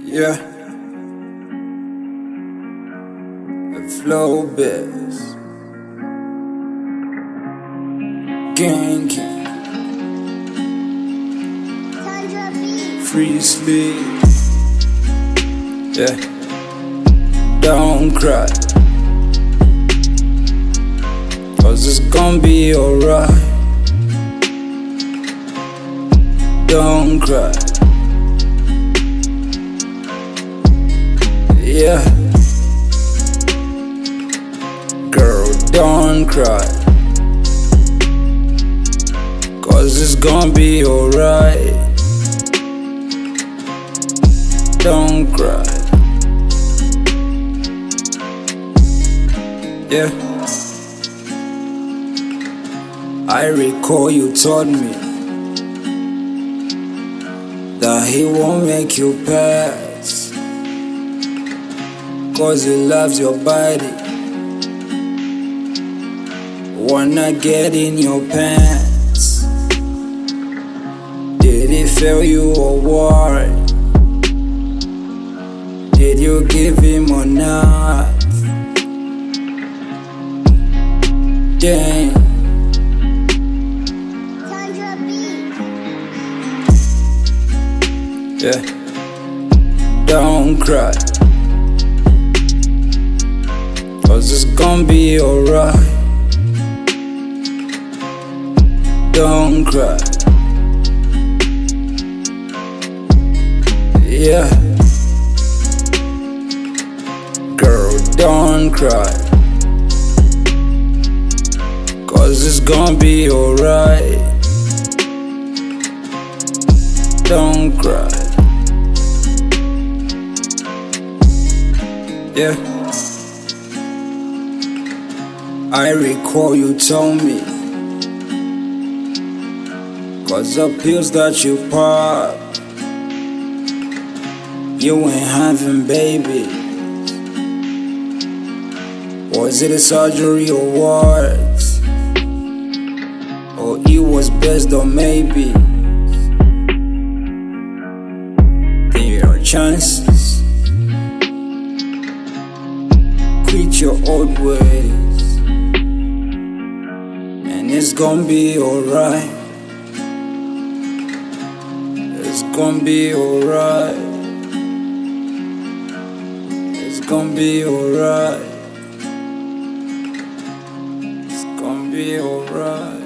Yeah, a flow biz, gang, free sleep. Yeah, don't cry, 'cause it's gonna be alright. Don't cry. Yeah, girl, don't cry, 'cause it's gonna be alright. Don't cry. Yeah, I recall you told me that he won't make you pass, 'cause he loves your body. Wanna get in your pants. Did he fail you or what? Did you give him or not? Dang. Yeah, don't cry, 'cause it's gonna be alright. Don't cry. Yeah, girl, don't cry, 'cause it's gonna be alright. Don't cry. Yeah, I recall you told me, 'cause the pills that you pop, you ain't having babies. Was it a surgery or what? Or it was best or maybe? Think your chances. Quit your old ways, and it's gonna be alright. It's gonna be alright. It's gonna be alright. It's gonna be alright.